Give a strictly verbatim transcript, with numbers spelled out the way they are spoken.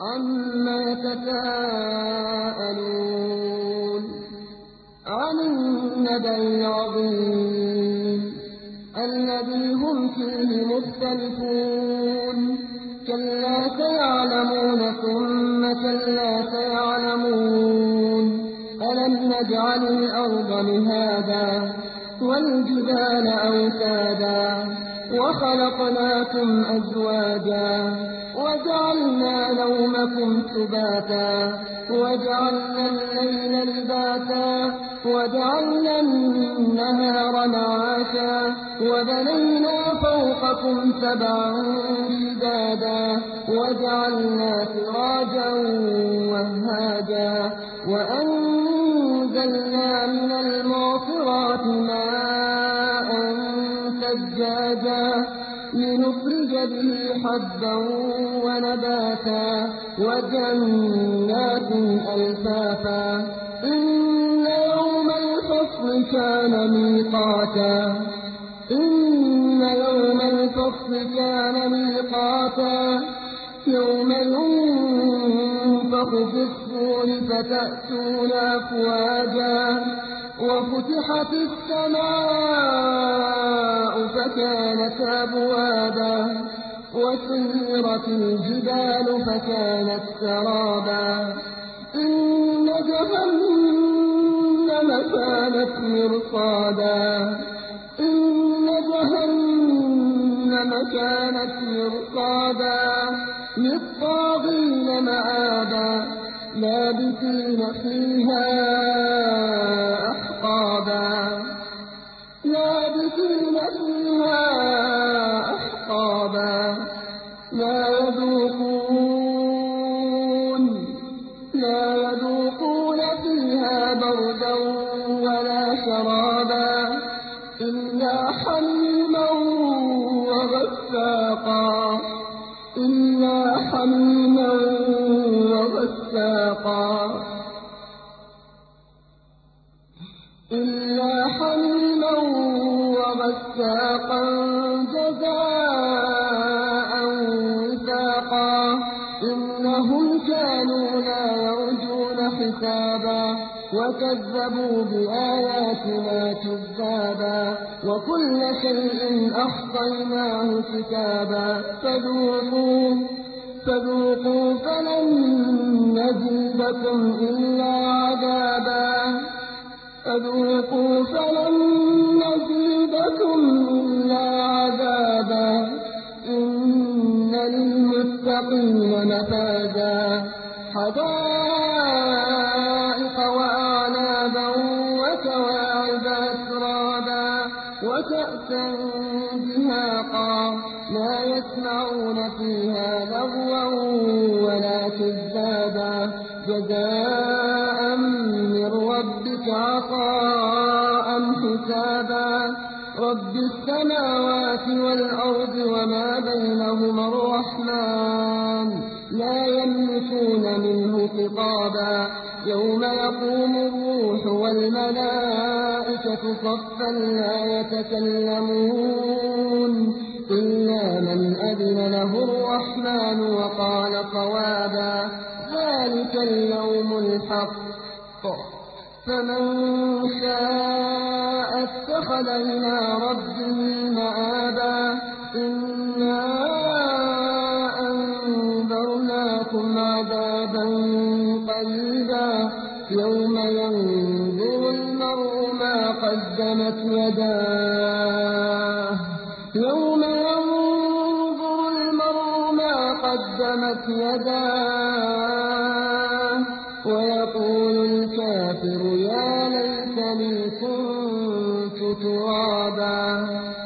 عما يتساءلون عن النبأ العظيم الذي هم فيه مختلفون كلا سيعلمون ثم كلا سيعلمون ألم نجعل الأرض مهادا والجبال أوتادا وخلقناكم أزواجا وجعلنا نومكم سباتا وجعلنا الليل لباسا وجعلنا النهار معاشا وبنينا فوقكم سبعا شدادا وجعلنا سراجا وهاجا وأنزلنا من المعصرات ماء ثجاجا لنخرج به حبا ونباتا وجنات ألفافا إن يوم الفصل كان ميقاتا إن يوم الفصل كان ميقاتا يوم ينفخ في الصور فتأتون أفواجا وفتحت السماء فكانت أبوابا وسيرت الجبال فكانت سرابا إن جهنم كانت مرصادا إن جهنم كانت مرصادا للطاغين مآبا لابثين فيها أحقابا لابثين فيها أحقابا لا يذوقون لا يذوقون فيها بردا ولا شرابا إلا حميما وغساقا إلا حميما وغساقا إلا حميما وغساقا جزاء وفاقا إنهم كانوا لا يرجون حسابا وكذبوا بآياتنا كذابا وكل شيء أحصيناه كتابا فذوقوا فذوقوا فلن نزيدكم إلا عذابا فذوقوا فلن نزيدكم إلا عذابا إن للمتقين مفازا حدائق وأعنابا وكواعب أترابا وكأسا دهاقا لا يسمعون فيها لغوا ولا كذابا جزاء من ربك عطاء حسابا رب السماوات والأرض وما بينهما الرحمن لا يملكون منه خطابا يوم يقوم الروح والملائكة صفا لا يتكلمون إلا من أذن له الرحمن وقال صوابا ذلك اليوم الحق فمن شاء اتخذ إلى ربه مآبا إنا أنذرناكم عذابا قريبا يوم ينظر المرء ما قدمت يداه يوم ينظر المرء ما قدمت يداه ويقول الكافر يا ليتني كنت ترابا.